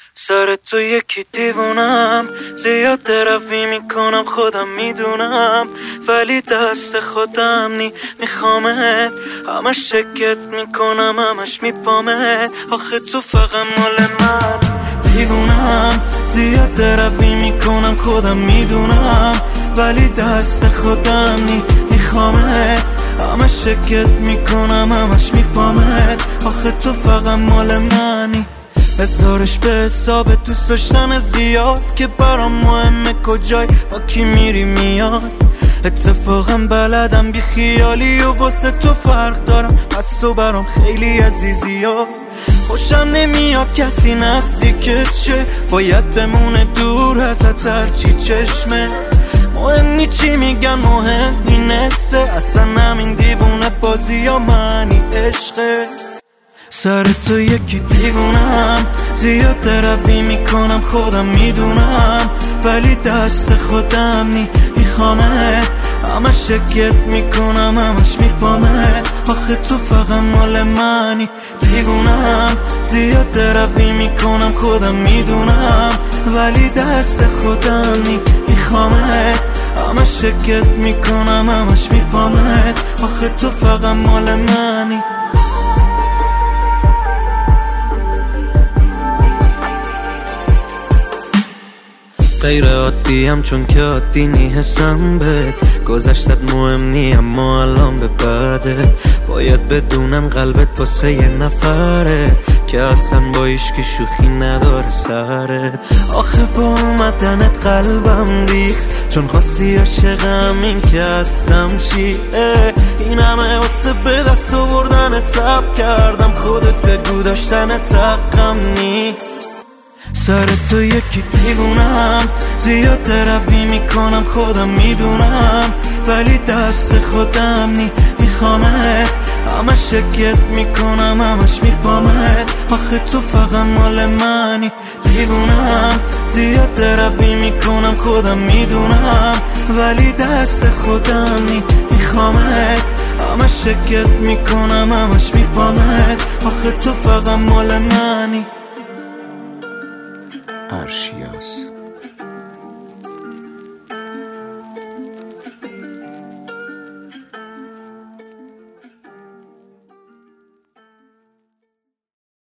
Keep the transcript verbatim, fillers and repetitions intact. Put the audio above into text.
سر تو یکی دیوونم، زیاد روی میکنم خودم میدونم، ولی دست خودم نی میخوامت، همش شکت میکنم همش میپامت، آخه تو فقط مال من. دیوونم زیاد روی میکنم خودم میدونم، ولی دست خودم نی میخوامت، همش شکت میکنم همش میپامت، آخه تو فقط مال منی. بذارش به حساب دوست داشتن زیاد که برام مهمه کجای با کی میری میاد. اتفاقا بلدم بی خیالی و واسه تو فرق دارم، پس تو برام خیلی عزیزی ها. خوشم نمیاد کسی نزدیکت شه، باید بمونه دور ازت هرچی چشمه. مهم نی چی میگن مهم اینسته، اصلا همین دیوونه بازی یا منی عشقه. سر تو یکی دیوونم، زیاد روی میکنم خودم میدونم، ولی دست خودم نی میخوامت، همش شکت میکنم همش میپامت، آخه تو فقط مال منی. دیوونم زیاد روی میکنم خودم میدونم، ولی دست خودم نی میخوامت، همش شکت میکنم همش میپامت، آخه تو فقط مال منی. غیر عادی هم چون که عادی نی حسم بهت، گذشتت مهم نی اما الان به بعدت، باید بدونم قلبت واسه یه نفره که اصلا با ایشکی شوخی نداره سرت. آخه با اومدنت قلبم ریخت، چون خواستی عاشقم این که هستم شیعه، این همه واسه به دست آوردنت صبر کردم، خودت بگو داشتنت حقم نی. سر تو یکی دیوونم، زیاد روی میکنم خودم میدونم، ولی دست خودم نی میخوامت، همش شکت میکنم همش میپامت، آخه تو فقط مال منی. دیوونم زیاد روی میکنم خودم میدونم، ولی دست خودم نی میخوامت، همش شکت میکنم همش میپامت، آخه تو فقط مال منی. ارشیاس